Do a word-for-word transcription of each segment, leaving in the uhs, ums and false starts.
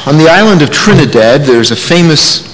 On the island of Trinidad, there's a famous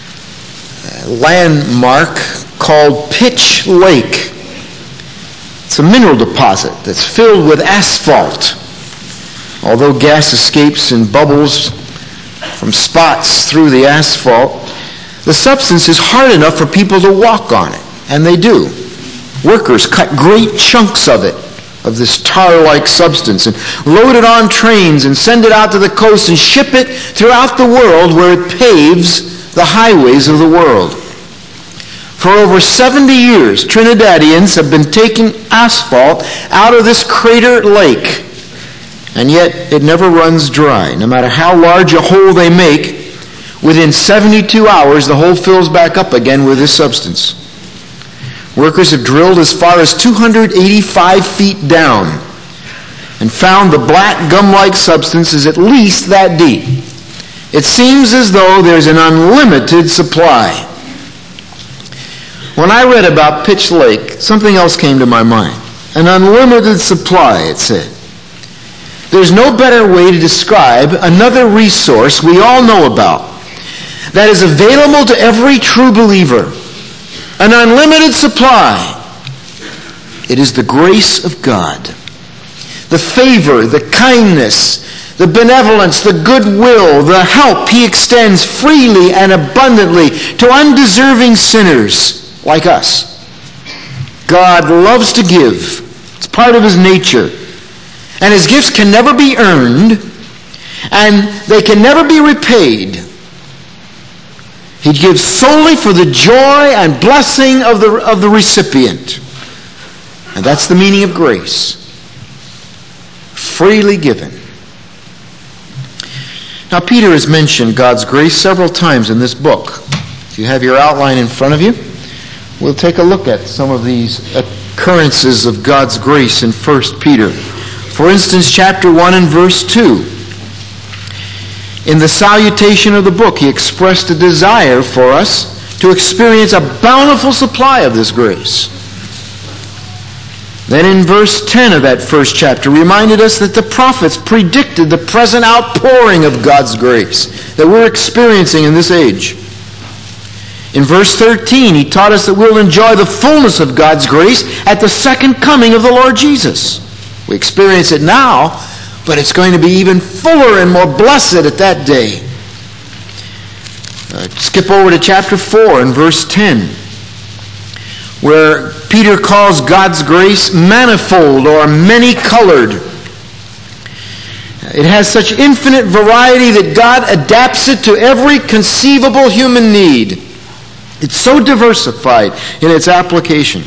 landmark called Pitch Lake. It's a mineral deposit that's filled with asphalt. Although gas escapes in bubbles from spots through the asphalt, the substance is hard enough for people to walk on it, and they do. Workers cut great chunks of it, of this tar-like substance, and load it on trains and send it out to the coast and ship it throughout the world where it paves the highways of the world. For over seventy years, Trinidadians have been taking asphalt out of this crater lake, and yet it never runs dry. No matter how large a hole they make, within seventy-two hours the hole fills back up again with this substance. Workers have drilled as far as two hundred eighty-five feet down and found the black gum-like substance is at least that deep. It seems as though there's an unlimited supply. When I read about Pitch Lake, something else came to my mind. An unlimited supply, it said. There's no better way to describe another resource we all know about that is available to every true believer. An unlimited supply. It is the grace of God. The favor, the kindness, the benevolence, the goodwill, the help He extends freely and abundantly to undeserving sinners like us. God loves to give. It's part of His nature. And His gifts can never be earned, and they can never be repaid. He gives solely for the joy and blessing of the, of the recipient. And that's the meaning of grace. Freely given. Now, Peter has mentioned God's grace several times in this book. If you have your outline in front of you, we'll take a look at some of these occurrences of God's grace in First Peter. For instance, chapter one and verse two. In the salutation of the book, he expressed a desire for us to experience a bountiful supply of this grace. Then in verse ten of that first chapter, reminded us that the prophets predicted the present outpouring of God's grace that we're experiencing in this age. In verse thirteen, he taught us that we'll enjoy the fullness of God's grace at the second coming of the Lord Jesus. We experience it now, but it's going to be even fuller and more blessed at that day. Uh, skip over to chapter four and verse ten, where Peter calls God's grace manifold or many-colored. It has such infinite variety that God adapts it to every conceivable human need. It's so diversified in its application.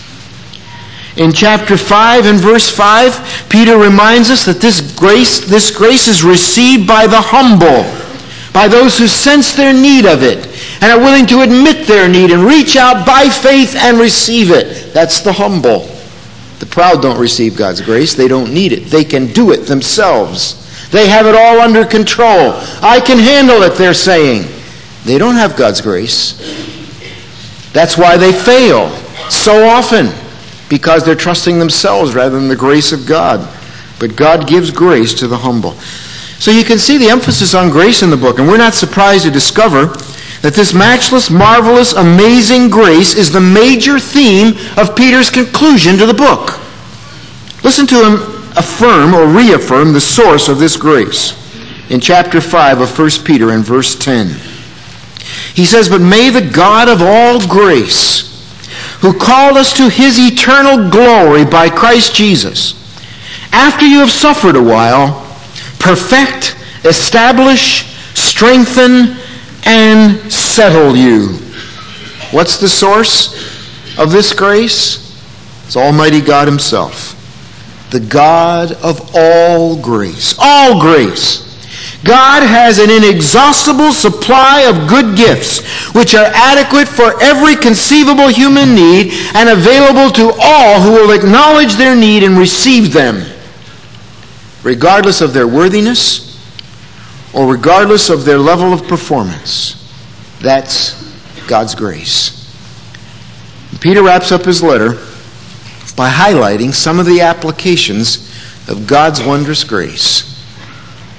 In chapter five and verse five, Peter reminds us that this grace, this grace is received by the humble, by those who sense their need of it and are willing to admit their need and reach out by faith and receive it. That's the humble. The proud don't receive God's grace. They don't need it. They can do it themselves. They have it all under control. I can handle it, they're saying. They don't have God's grace. That's why they fail so often, because they're trusting themselves rather than the grace of God. But God gives grace to the humble. So you can see the emphasis on grace in the book, and we're not surprised to discover that this matchless, marvelous, amazing grace is the major theme of Peter's conclusion to the book. Listen to him affirm or reaffirm the source of this grace in chapter five of First Peter and verse ten. He says, "But may the God of all grace, who called us to His eternal glory by Christ Jesus, after you have suffered a while, perfect, establish, strengthen, and settle you." What's the source of this grace? It's Almighty God Himself, the God of all grace. All grace. God has an inexhaustible supply of good gifts which are adequate for every conceivable human need and available to all who will acknowledge their need and receive them, regardless of their worthiness or regardless of their level of performance. That's God's grace. Peter wraps up his letter by highlighting some of the applications of God's wondrous grace.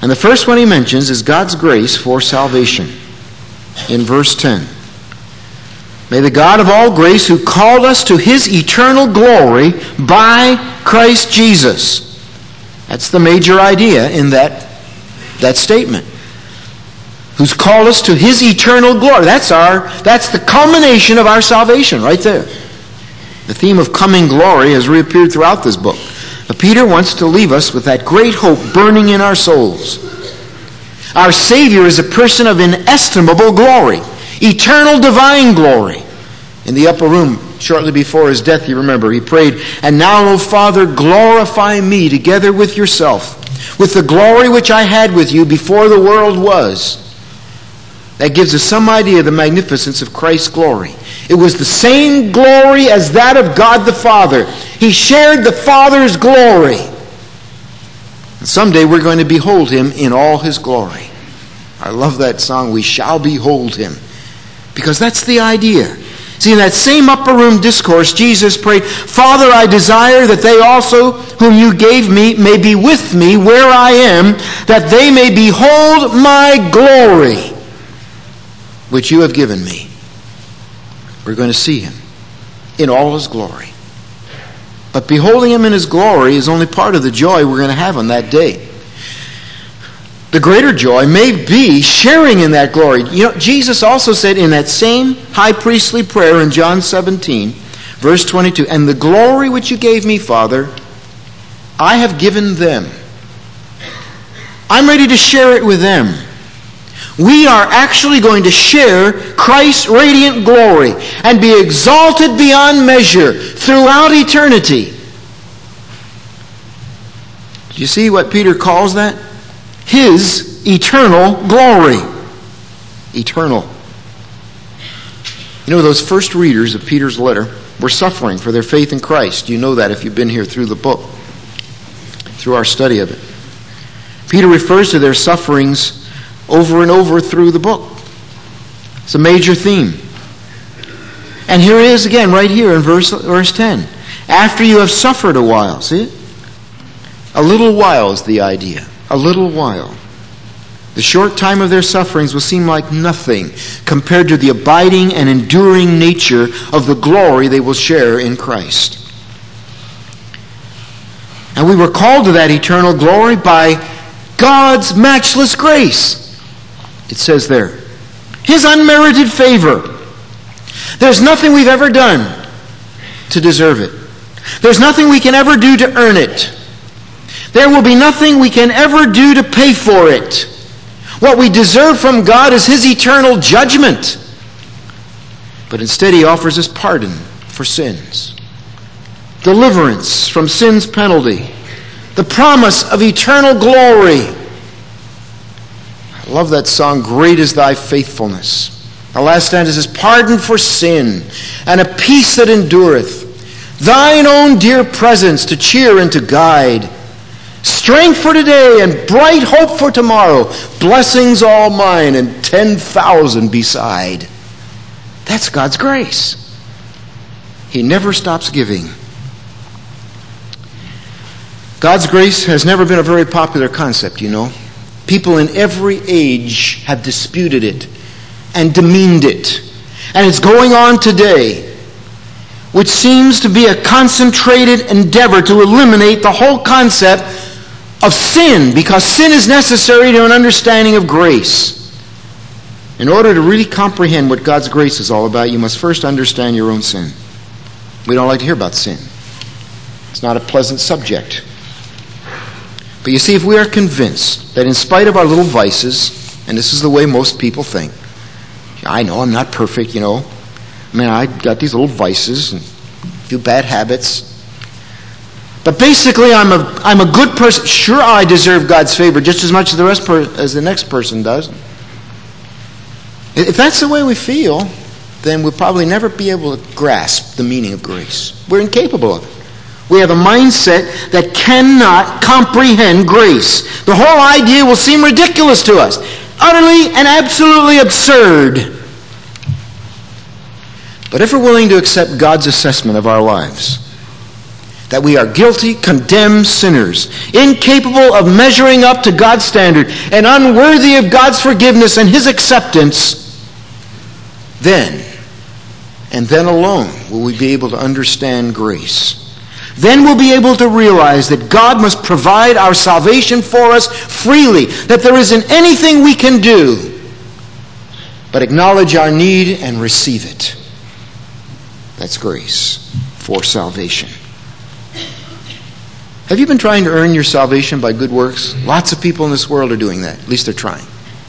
And the first one he mentions is God's grace for salvation. In verse ten. May the God of all grace, who called us to his eternal glory by Christ Jesus. That's the major idea in that, that statement. Who's called us to his eternal glory. That's our, that's the culmination of our salvation right there. The theme of coming glory has reappeared throughout this book. But Peter wants to leave us with that great hope burning in our souls. Our Savior is a person of inestimable glory. Eternal divine glory. In the upper room, shortly before his death, you remember, he prayed, "And now, O Father, glorify me together with yourself, with the glory which I had with you before the world was." That gives us some idea of the magnificence of Christ's glory. It was the same glory as that of God the Father. He shared the Father's glory. And someday we're going to behold him in all his glory. I love that song, "We shall behold him." Because that's the idea. See, in that same upper room discourse, Jesus prayed, "Father, I desire that they also, whom you gave me, may be with me where I am, that they may behold my glory, which you have given me." We're going to see him in all his glory. But beholding him in his glory is only part of the joy we're going to have on that day. The greater joy may be sharing in that glory. You know, Jesus also said in that same high priestly prayer in John seventeen, verse twenty-two, "And the glory which you gave me, Father, I have given them." I'm ready to share it with them. We are actually going to share Christ's radiant glory and be exalted beyond measure throughout eternity. Do you see what Peter calls that? His eternal glory. Eternal. You know, those first readers of Peter's letter were suffering for their faith in Christ. You know that if you've been here through the book, through our study of it. Peter refers to their sufferings over and over through the book. It's a major theme. And here it is again, right here in verse, verse ten. After you have suffered a while, see it? A little while is the idea. A little while. The short time of their sufferings will seem like nothing compared to the abiding and enduring nature of the glory they will share in Christ. And we were called to that eternal glory by God's matchless grace. It says there, his unmerited favor. There's nothing we've ever done to deserve it. There's nothing we can ever do to earn it. There will be nothing we can ever do to pay for it. What we deserve from God is his eternal judgment. But instead he offers us pardon for sins, deliverance from sin's penalty, the promise of eternal glory. I love that song, "Great is thy faithfulness." The last stanza says, "Pardon for sin and a peace that endureth, thine own dear presence to cheer and to guide, strength for today and bright hope for tomorrow, blessings all mine and ten thousand beside." That's God's grace. He never stops giving. God's grace has never been a very popular concept, you know. People in every age have disputed it and demeaned it. And it's going on today, which seems to be a concentrated endeavor to eliminate the whole concept of sin, because sin is necessary to an understanding of grace. In order to really comprehend what God's grace is all about, you must first understand your own sin. We don't like to hear about sin. It's not a pleasant subject. But you see, if we are convinced that in spite of our little vices, and this is the way most people think, I know I'm not perfect, you know. I mean, I got these little vices and a few bad habits. But basically, I'm a I'm a good person. Sure, I deserve God's favor just as much as the rest per, as the next person does. If that's the way we feel, then we'll probably never be able to grasp the meaning of grace. We're incapable of it. We have a mindset that cannot comprehend grace. The whole idea will seem ridiculous to us. Utterly and absolutely absurd. But if we're willing to accept God's assessment of our lives, that we are guilty, condemned sinners, incapable of measuring up to God's standard, and unworthy of God's forgiveness and His acceptance, then, and then alone, will we be able to understand grace. Then we'll be able to realize that God must provide our salvation for us freely, that there isn't anything we can do but acknowledge our need and receive it. That's grace for salvation. Have you been trying to earn your salvation by good works? Lots of people in this world are doing that. At least they're trying.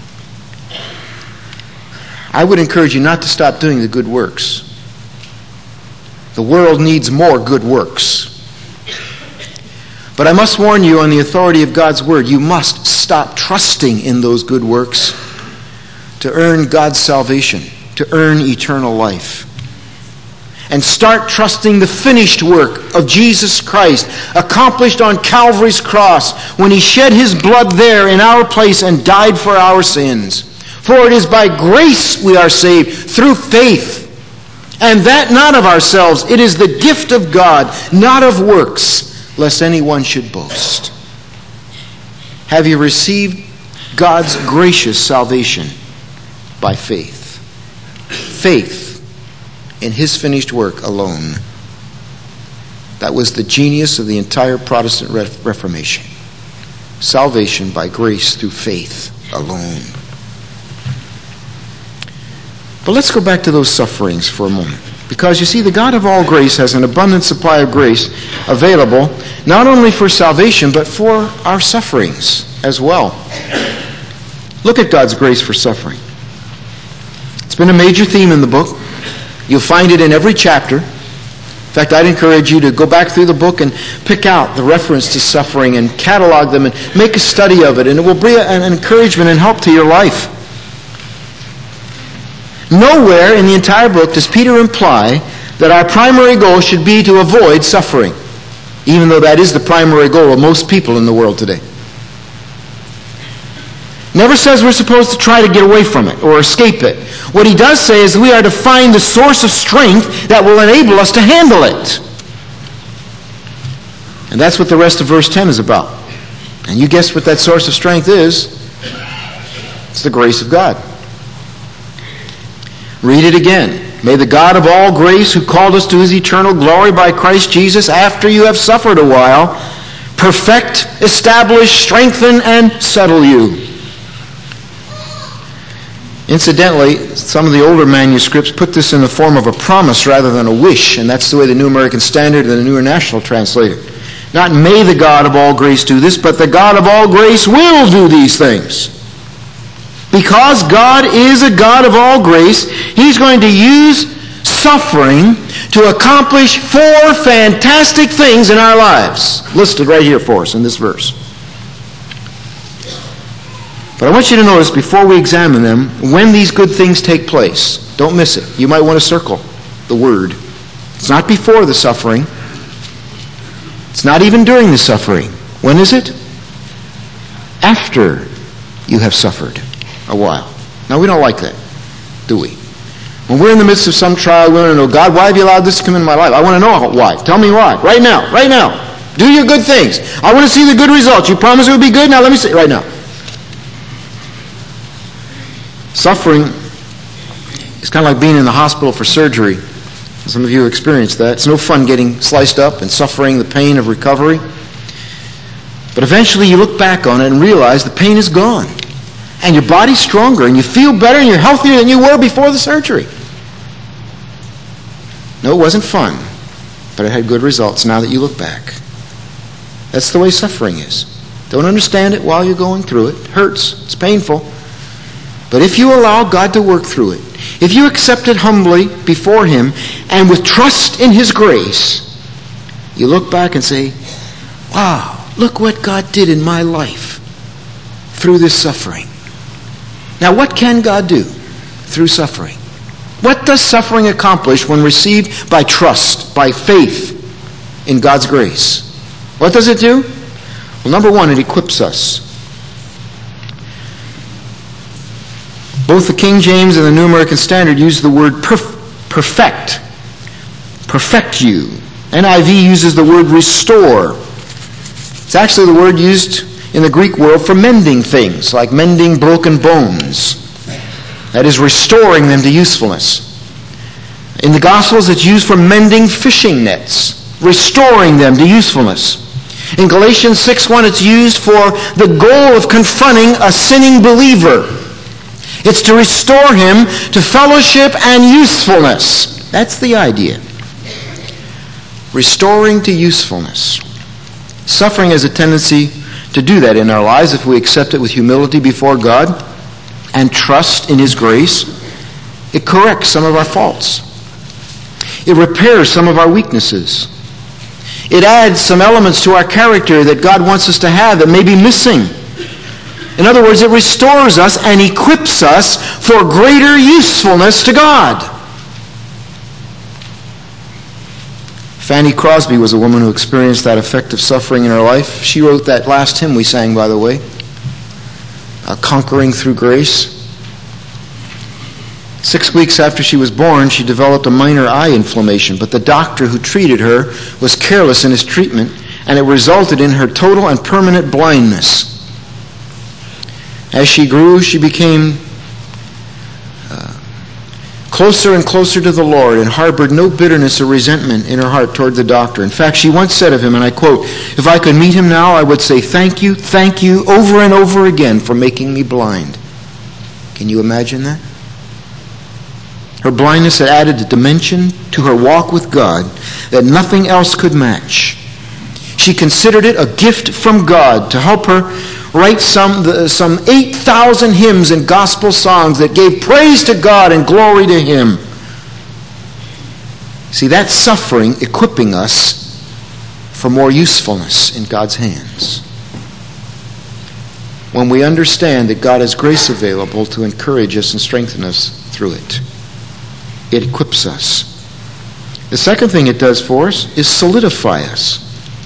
I would encourage you not to stop doing the good works. The world needs more good works. But I must warn you on the authority of God's Word, you must stop trusting in those good works to earn God's salvation, to earn eternal life. And start trusting the finished work of Jesus Christ, accomplished on Calvary's cross, when He shed His blood there in our place and died for our sins. For it is by grace we are saved, through faith. And that not of ourselves. It is the gift of God, not of works, lest anyone should boast. Have you received God's gracious salvation by faith? Faith in His finished work alone. That was the genius of the entire Protestant Reformation. Salvation by grace through faith alone. But let's go back to those sufferings for a moment. Because you see, the God of all grace has an abundant supply of grace available, not only for salvation, but for our sufferings as well. Look at God's grace for suffering. It's been a major theme in the book. You'll find it in every chapter. In fact, I'd encourage you to go back through the book and pick out the reference to suffering and catalog them and make a study of it, and it will bring an encouragement and help to your life. Nowhere in the entire book does Peter imply that our primary goal should be to avoid suffering, even though that is the primary goal of most people in the world today. Never says we're supposed to try to get away from it or escape it. What he does say is we are to find the source of strength that will enable us to handle it. And that's what the rest of verse ten is about. And you guess what that source of strength is. It's the grace of God. Read it again. May the God of all grace, who called us to His eternal glory by Christ Jesus, after you have suffered a while, perfect, establish, strengthen, and settle you. Incidentally, some of the older manuscripts put this in the form of a promise rather than a wish, and that's the way the New American Standard and the New International translate it. Not may the God of all grace do this, but the God of all grace will do these things. Because God is a God of all grace, He's going to use suffering to accomplish four fantastic things in our lives, listed right here for us in this verse. But I want you to notice, before we examine them, when these good things take place. Don't miss it. You might want to circle the word. It's not before the suffering. It's not even during the suffering. When is it? After you have suffered a while. Now, we don't like that, do we? When we're in the midst of some trial, we want to know, God, why have you allowed this to come into my life? I want to know why. Tell me why. Right now. Right now. Do your good things. I want to see the good results. You promised it would be good. Now let me see it right now. Suffering is kind of like being in the hospital for surgery. Some of you have experienced that. It's no fun getting sliced up and suffering the pain of recovery. But eventually you look back on it and realize the pain is gone. And your body's stronger, and you feel better, and you're healthier than you were before the surgery. No, it wasn't fun, but it had good results now that you look back. That's the way suffering is. Don't understand it while you're going through it. It hurts. It's painful. But if you allow God to work through it, if you accept it humbly before Him and with trust in His grace, you look back and say, wow, look what God did in my life through this suffering. Now, what can God do through suffering? What does suffering accomplish when received by trust, by faith in God's grace? What does it do? Well, number one, it equips us. Both the King James and the New American Standard use the word perf- perfect. Perfect you. N I V uses the word restore. It's actually the word used in the Greek world for mending things, like mending broken bones. That is, restoring them to usefulness. In the Gospels, it's used for mending fishing nets, restoring them to usefulness. In Galatians six one, it's used for the goal of confronting a sinning believer. It's to restore him to fellowship and usefulness. That's the idea. Restoring to usefulness. Suffering has a tendency to do that in our lives if we accept it with humility before God and trust in His grace. It corrects some of our faults. It repairs some of our weaknesses. It adds some elements to our character that God wants us to have that may be missing. In other words, it restores us and equips us for greater usefulness to God. Fanny Crosby was a woman who experienced that effect of suffering in her life. She wrote that last hymn we sang, by the way, uh, Conquering Through Grace. Six weeks after she was born, she developed a minor eye inflammation, but the doctor who treated her was careless in his treatment, and it resulted in her total and permanent blindness. As she grew, she became uh, closer and closer to the Lord and harbored no bitterness or resentment in her heart toward the doctor. In fact, she once said of him, and I quote, "If I could meet him now, I would say thank you, thank you, over and over again for making me blind." Can you imagine that? Her blindness had added a dimension to her walk with God that nothing else could match. She considered it a gift from God to help her write some, the, some eight thousand hymns and gospel songs that gave praise to God and glory to Him. See, that's suffering equipping us for more usefulness in God's hands. When we understand that God has grace available to encourage us and strengthen us through it. It equips us. The second thing it does for us is solidify us.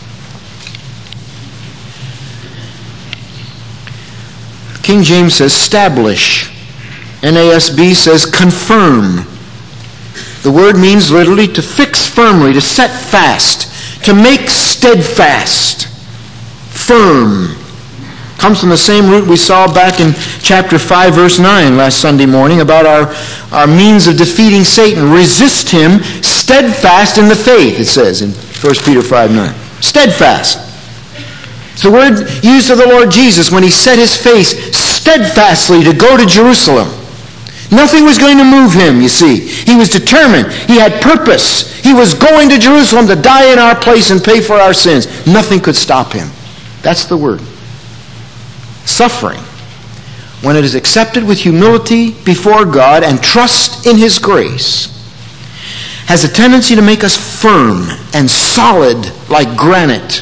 King James says establish. N A S B says confirm. The word means literally to fix firmly, to set fast, to make steadfast, firm. Comes from the same root we saw back in chapter five, verse nine last Sunday morning about our, our means of defeating Satan. Resist him steadfast in the faith, it says in First Peter five nine. Steadfast. It's the word used of the Lord Jesus when He set His face steadfastly to go to Jerusalem. Nothing was going to move Him, you see. He was determined. He had purpose. He was going to Jerusalem to die in our place and pay for our sins. Nothing could stop Him. That's the word. Suffering, when it is accepted with humility before God and trust in His grace, has a tendency to make us firm and solid like granite.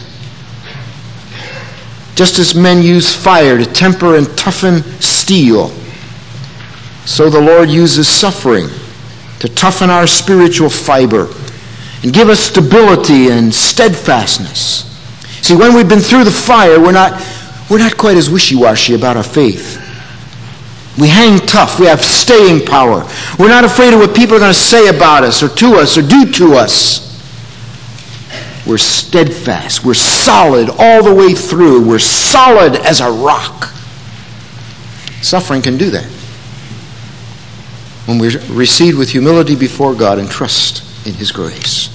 Just as men use fire to temper and toughen steel, so the Lord uses suffering to toughen our spiritual fiber and give us stability and steadfastness. See, when we've been through the fire, we're not We're not quite as wishy-washy about our faith. We hang tough. We have staying power. We're not afraid of what people are going to say about us or to us or do to us. We're steadfast. We're solid all the way through. We're solid as a rock. Suffering can do that. When we recede with humility before God and trust in His grace.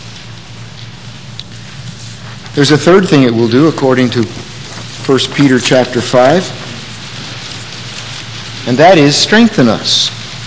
There's a third thing it will do according to First Peter chapter five, and that is strengthen us.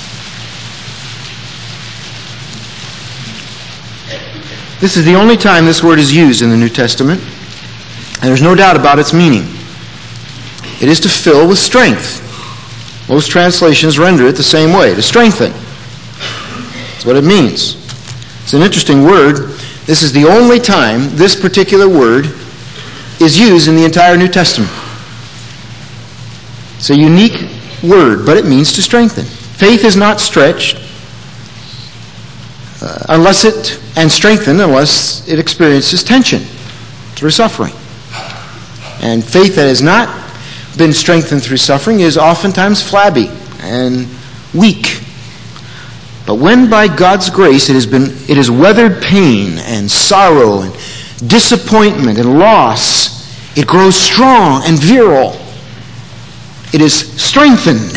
This is the only time this word is used in the New Testament, and there's no doubt about its meaning. It is to fill with strength. Most translations render it the same way, to strengthen. That's what it means. It's an interesting word. This is the only time this particular word is used in the entire New Testament. It's a unique word, but it means to strengthen. Faith is not stretched uh, unless it, and strengthened unless it experiences tension through suffering. And faith that has not been strengthened through suffering is oftentimes flabby and weak. But when by God's grace it has been, it has weathered pain and sorrow and disappointment and loss, it grows strong and virile. It is strengthened.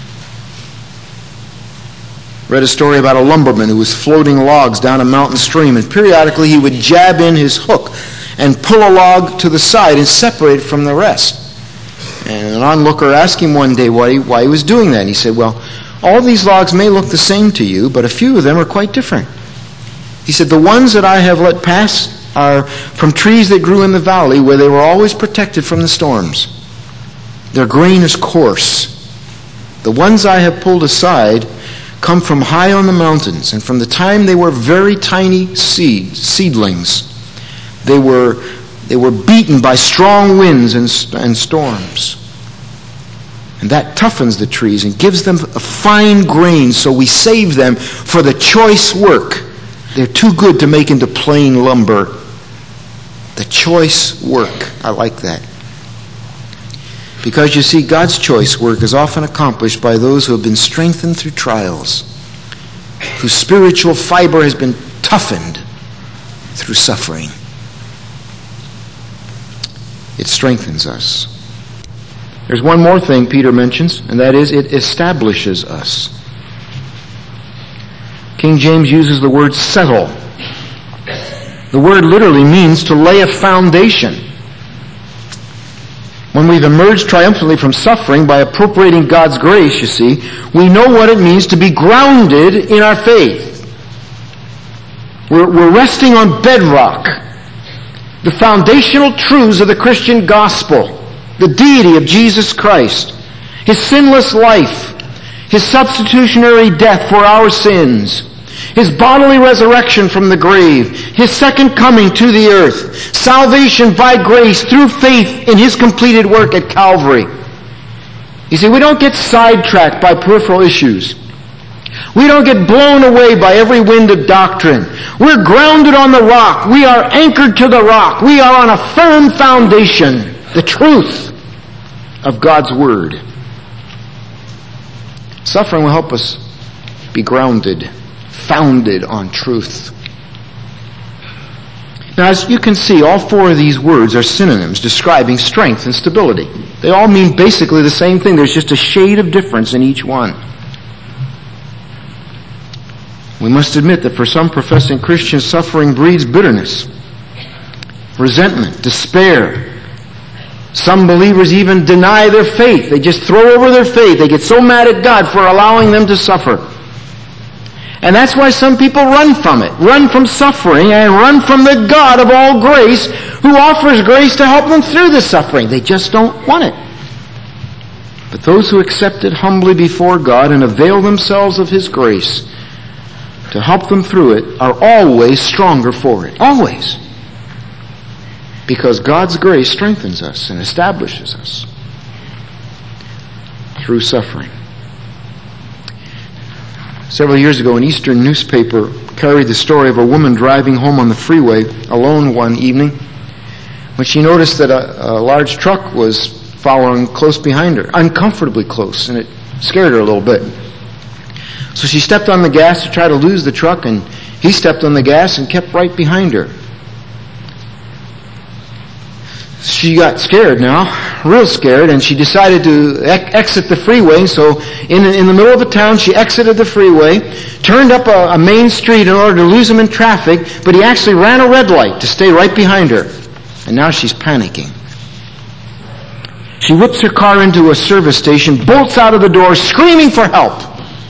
Read a story about a lumberman who was floating logs down a mountain stream, and periodically he would jab in his hook and pull a log to the side and separate it from the rest. And an onlooker asked him one day why he, why he was doing that. And he said, well, all these logs may look the same to you, but a few of them are quite different. He said, the ones that I have let pass are from trees that grew in the valley where they were always protected from the storms. Their grain is coarse. The ones I have pulled aside come from high on the mountains, and from the time they were very tiny seed, seedlings, they were, they were beaten by strong winds and, and storms. And that toughens the trees and gives them a fine grain, so we save them for the choice work. They're too good to make into plain lumber. The choice work. I like that. Because you see, God's choice work is often accomplished by those who have been strengthened through trials, whose spiritual fiber has been toughened through suffering. It strengthens us. There's one more thing Peter mentions, and that is it establishes us. King James uses the word settle. The word literally means to lay a foundation. When we've emerged triumphantly from suffering by appropriating God's grace, you see, we know what it means to be grounded in our faith. We're, we're resting on bedrock. The foundational truths of the Christian gospel. The deity of Jesus Christ, His sinless life, His substitutionary death for our sins, His bodily resurrection from the grave, His second coming to the earth, salvation by grace through faith in His completed work at Calvary. You see, we don't get sidetracked by peripheral issues. We don't get blown away by every wind of doctrine. We're grounded on the rock. We are anchored to the rock. We are on a firm foundation, the truth of God's Word. Suffering will help us be grounded, founded on truth. Now, as you can see, all four of these words are synonyms describing strength and stability. They all mean basically the same thing. There's just a shade of difference in each one. We must admit that for some professing Christians, suffering breeds bitterness, resentment, despair. Some believers even deny their faith. They just throw over their faith. They get so mad at God for allowing them to suffer. And that's why some people run from it, run from suffering, and run from the God of all grace who offers grace to help them through the suffering. They just don't want it. But those who accept it humbly before God and avail themselves of His grace to help them through it are always stronger for it. Always. Because God's grace strengthens us and establishes us through suffering. Several years ago, an Eastern newspaper carried the story of a woman driving home on the freeway alone one evening when she noticed that a, a large truck was following close behind her, uncomfortably close, and it scared her a little bit. So she stepped on the gas to try to lose the truck, and he stepped on the gas and kept right behind her. She got scared now, real scared, and she decided to ex- exit the freeway. So in, in the middle of the town, she exited the freeway, turned up a, a main street in order to lose him in traffic, but he actually ran a red light to stay right behind her. And now she's panicking. She whips her car into a service station, bolts out of the door, screaming for help.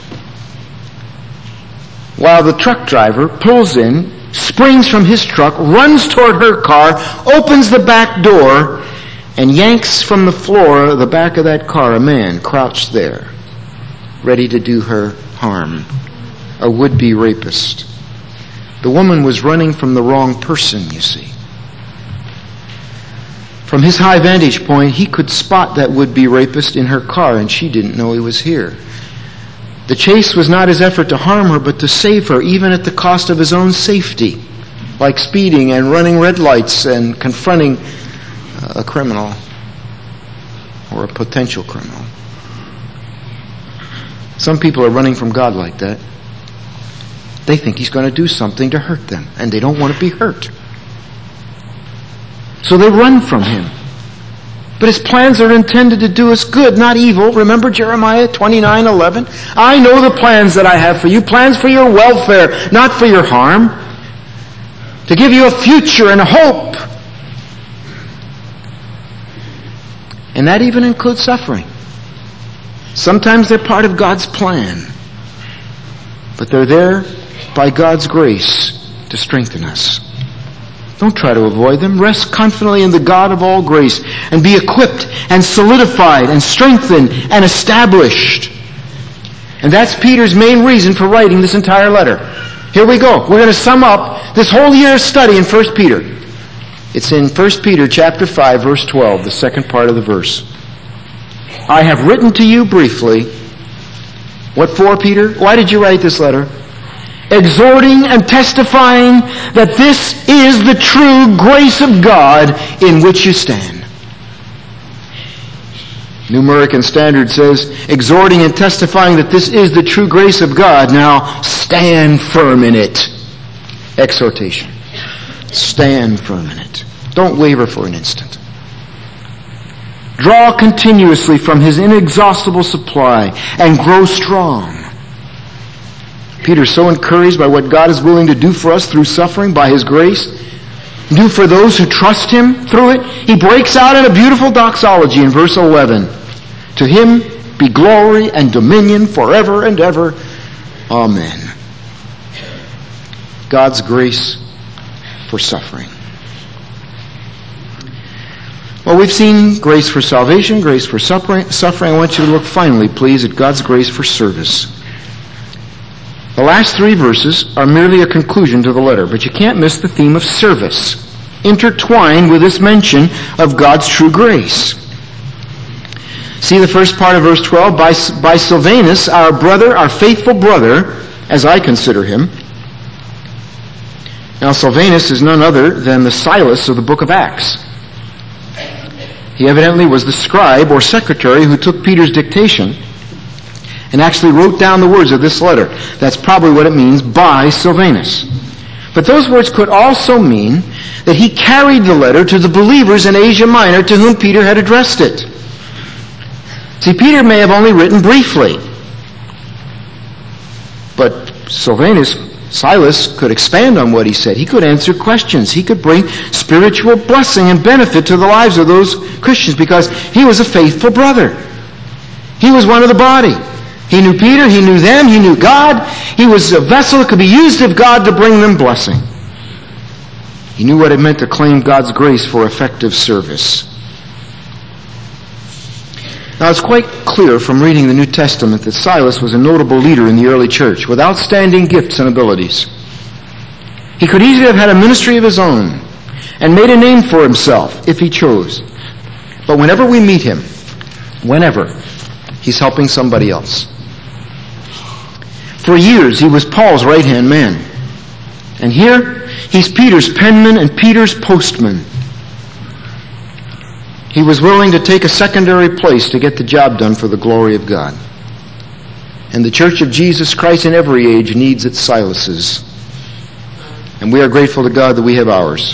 While the truck driver pulls in, springs from his truck, runs toward her car, opens the back door, and yanks from the floor of the back of that car a man crouched there, ready to do her harm, a would-be rapist. The woman was running from the wrong person, you see. From his high vantage point, he could spot that would-be rapist in her car, and she didn't know he was here. The chase was not his effort to harm her, but to save her, even at the cost of his own safety, like speeding and running red lights and confronting a criminal or a potential criminal. Some people are running from God like that. they think he's going to do something to hurt them, and they don't want to be hurt. So they run from him. But his plans are intended to do us good, not evil. Remember Jeremiah twenty-nine eleven? I know the plans that I have for you, plans for your welfare, not for your harm, to give you a future and a hope. And that even includes suffering. Sometimes they're part of God's plan, but they're there by God's grace to strengthen us. Don't try to avoid them. Rest confidently in the God of all grace and be equipped and solidified and strengthened and established. And that's Peter's main reason for writing this entire letter. Here we go. We're going to sum up this whole year's study in First Peter. It's in First Peter chapter five, verse twelve, the second part of the verse. I have written to you briefly. What for, Peter? Why did you write this letter? Exhorting and testifying that this is the true grace of God in which you stand. New American Standard says, exhorting and testifying that this is the true grace of God. Now, stand firm in it. Exhortation. Stand firm in it. Don't waver for an instant. Draw continuously from his inexhaustible supply and grow strong. Peter's so encouraged by what God is willing to do for us through suffering by his grace, do for those who trust him through it. He breaks out in a beautiful doxology in verse eleven. To him be glory and dominion forever and ever. Amen. God's grace for suffering. Well, we've seen grace for salvation, grace for suffering. I want you to look finally, please, at God's grace for service. The last three verses are merely a conclusion to the letter, but you can't miss the theme of service, intertwined with this mention of God's true grace. See the first part of verse twelve, by, by Silvanus, our brother, our faithful brother, as I consider him. Now, Silvanus is none other than the Silas of the book of Acts. He evidently was the scribe or secretary who took Peter's dictation and actually wrote down the words of this letter. That's probably what it means, by Silvanus. But those words could also mean that he carried the letter to the believers in Asia Minor to whom Peter had addressed it. See, Peter may have only written briefly, but Silvanus, Silas, could expand on what he said. He could answer questions. He could bring spiritual blessing and benefit to the lives of those Christians because he was a faithful brother. He was one of the body. He knew Peter, he knew them, he knew God. He was a vessel that could be used of God to bring them blessing. He knew what it meant to claim God's grace for effective service. Now, it's quite clear from reading the New Testament that Silas was a notable leader in the early church with outstanding gifts and abilities. He could easily have had a ministry of his own and made a name for himself if he chose. But whenever we meet him, whenever, he's helping somebody else. For years, he was Paul's right-hand man. And here, he's Peter's penman and Peter's postman. He was willing to take a secondary place to get the job done for the glory of God. And the Church of Jesus Christ in every age needs its Silases. And we are grateful to God that we have ours.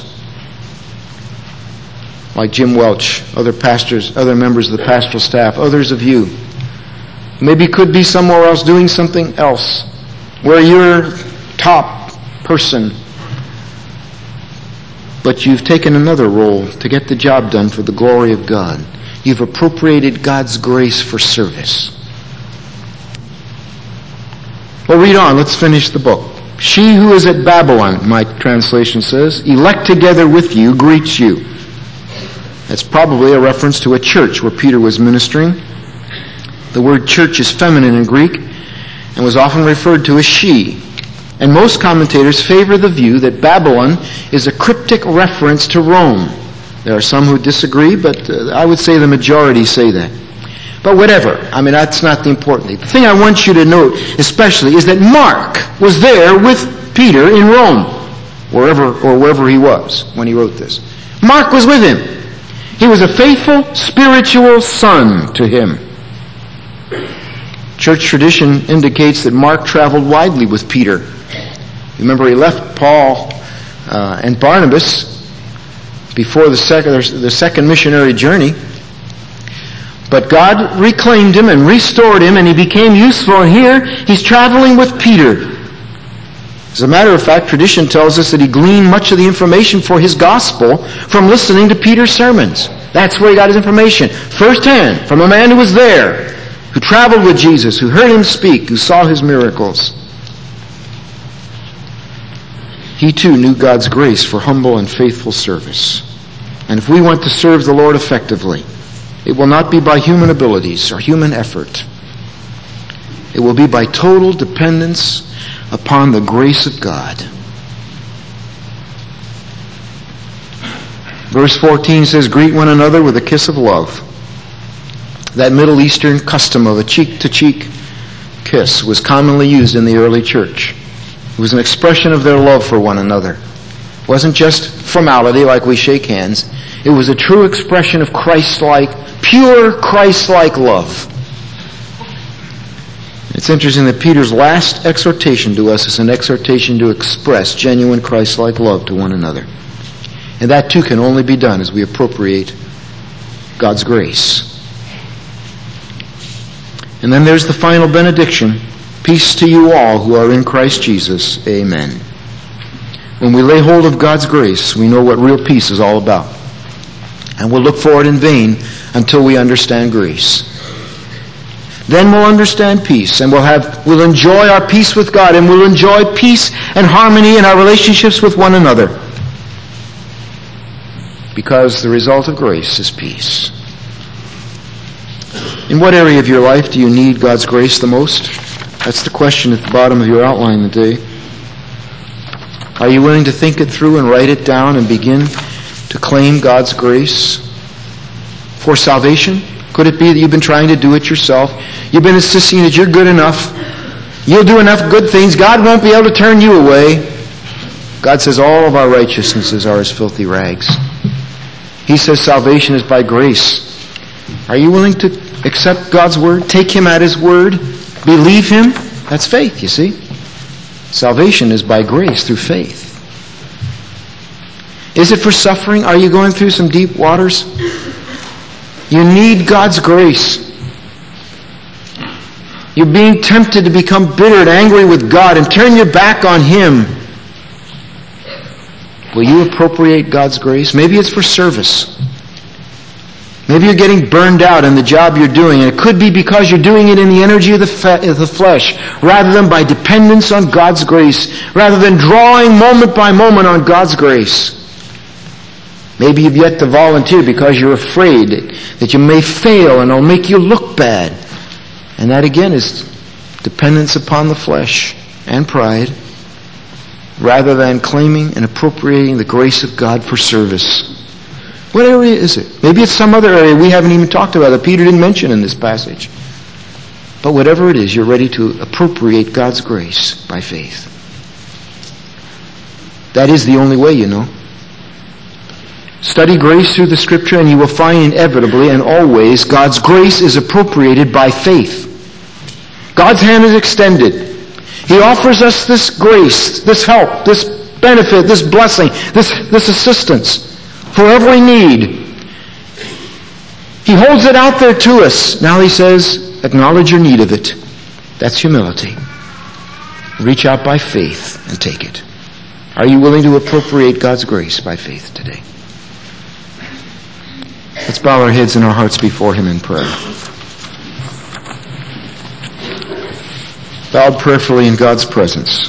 Like Jim Welch, other pastors, other members of the pastoral staff, others of you. Maybe could be somewhere else doing something else, where you're top person, but you've taken another role to get the job done for the glory of God. You've appropriated God's grace for service. Well, read on. Let's finish the book. She who is at Babylon, my translation says, elect together with you, greets you. That's probably a reference to a church where Peter was ministering. The word church is feminine in Greek and was often referred to as she. And most commentators favor the view that Babylon is a cryptic reference to Rome. There are some who disagree, but uh, I would say the majority say that. But whatever. I mean, that's not the important thing. The thing I want you to note especially is that Mark was there with Peter in Rome, wherever or wherever he was when he wrote this. Mark was with him. He was a faithful, spiritual son to him. Church tradition indicates that Mark traveled widely with Peter Remember, he left Paul uh, and Barnabas before the second, the second missionary journey. But God reclaimed him and restored him, and he became useful. And here, he's traveling with Peter. As a matter of fact, tradition tells us that he gleaned much of the information for his gospel from listening to Peter's sermons. That's where he got his information. Firsthand, from a man who was there, who traveled with Jesus, who heard him speak, who saw his miracles. He too knew God's grace for humble and faithful service. And if we want to serve the Lord effectively, it will not be by human abilities or human effort. It will be by total dependence upon the grace of God. Verse fourteen says, greet one another with a kiss of love. That Middle Eastern custom of a cheek-to-cheek kiss was commonly used in the early church. It was an expression of their love for one another. It wasn't just formality like we shake hands. It was a true expression of Christ-like, pure Christ-like love. It's interesting that Peter's last exhortation to us is an exhortation to express genuine Christ-like love to one another. And that too can only be done as we appropriate God's grace. And then there's the final benediction. Peace to you all who are in Christ Jesus. Amen. When we lay hold of God's grace, we know what real peace is all about. And we'll look for it in vain until we understand grace. Then we'll understand peace, and we'll have, we'll enjoy our peace with God, and we'll enjoy peace and harmony in our relationships with one another. Because the result of grace is peace. In what area of your life do you need God's grace the most? That's the question at the bottom of your outline today. Are you willing to think it through and write it down and begin to claim God's grace for salvation? Could it be that you've been trying to do it yourself? You've been insisting that you're good enough. You'll do enough good things. God won't be able to turn you away. God says all of our righteousnesses are as filthy rags. He says salvation is by grace. Are you willing to accept God's word? Take Him at His word? Believe Him? That's faith, you see. Salvation is by grace through faith. Is it for suffering? Are you going through some deep waters? You need God's grace. You're being tempted to become bitter and angry with God and turn your back on Him. Will you appropriate God's grace? Maybe it's for service. Maybe you're getting burned out in the job you're doing, and it could be because you're doing it in the energy of the, fe- of the flesh, rather than by dependence on God's grace, rather than drawing moment by moment on God's grace. Maybe you've yet to volunteer because you're afraid that you may fail and it'll make you look bad. And that again is dependence upon the flesh and pride, rather than claiming and appropriating the grace of God for service. What area is it? Maybe it's some other area we haven't even talked about that Peter didn't mention in this passage. But whatever it is, you're ready to appropriate God's grace by faith. That is the only way, you know. Study grace through the Scripture, and you will find inevitably and always God's grace is appropriated by faith. God's hand is extended. He offers us this grace, this help, this benefit, this blessing, this, this assistance for every need. He holds it out there to us. Now He says, acknowledge your need of it. That's humility. Reach out by faith and take it. Are you willing to appropriate God's grace by faith today? Let's bow our heads and our hearts before Him in prayer. Bowed prayerfully in God's presence.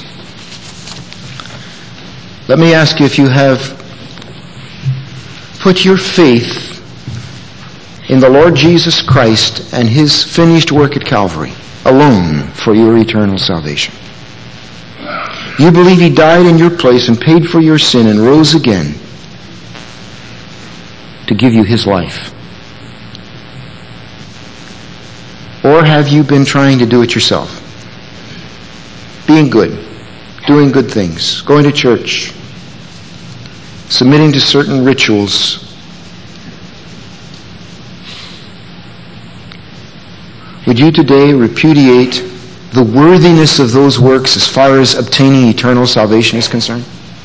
Let me ask you if you have put your faith in the Lord Jesus Christ and His finished work at Calvary alone for your eternal salvation. You believe He died in your place and paid for your sin and rose again to give you His life. Or have you been trying to do it yourself? Being good, doing good things, going to church, submitting to certain rituals. Would you today repudiate the worthiness of those works as far as obtaining eternal salvation is concerned?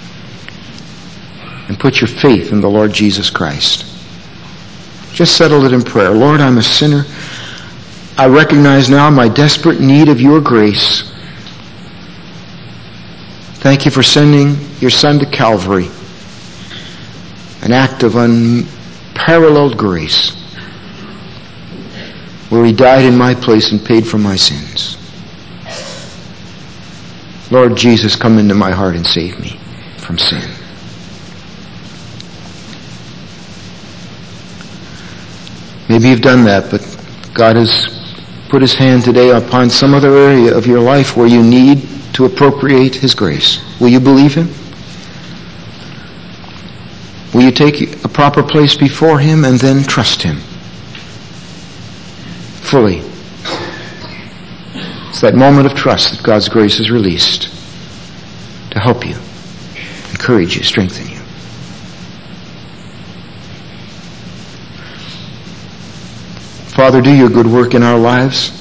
And put your faith in the Lord Jesus Christ. Just settle it in prayer. Lord, I'm a sinner. I recognize now my desperate need of your grace. Thank you for sending your Son to Calvary. An act of unparalleled grace, where he died in my place and paid for my sins. Lord Jesus, come into my heart and save me from sin. Maybe you've done that, but God has put his hand today upon some other area of your life where you need to appropriate his grace. Will you believe him? Will you take a proper place before him and then trust him fully? It's that moment of trust that God's grace is released to help you, encourage you, strengthen you. Father, do your good work in our lives,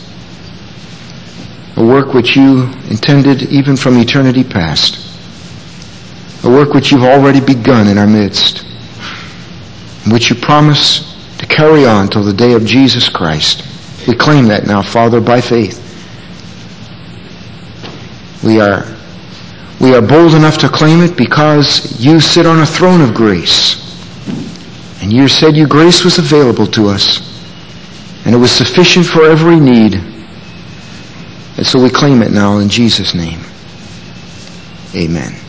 a work which you intended even from eternity past, a work which you've already begun in our midst, and which you promise to carry on till the day of Jesus Christ. We claim that now, Father, by faith. We are, we are bold enough to claim it because you sit on a throne of grace, and you said your grace was available to us, and it was sufficient for every need. And so we claim it now in Jesus' name. Amen.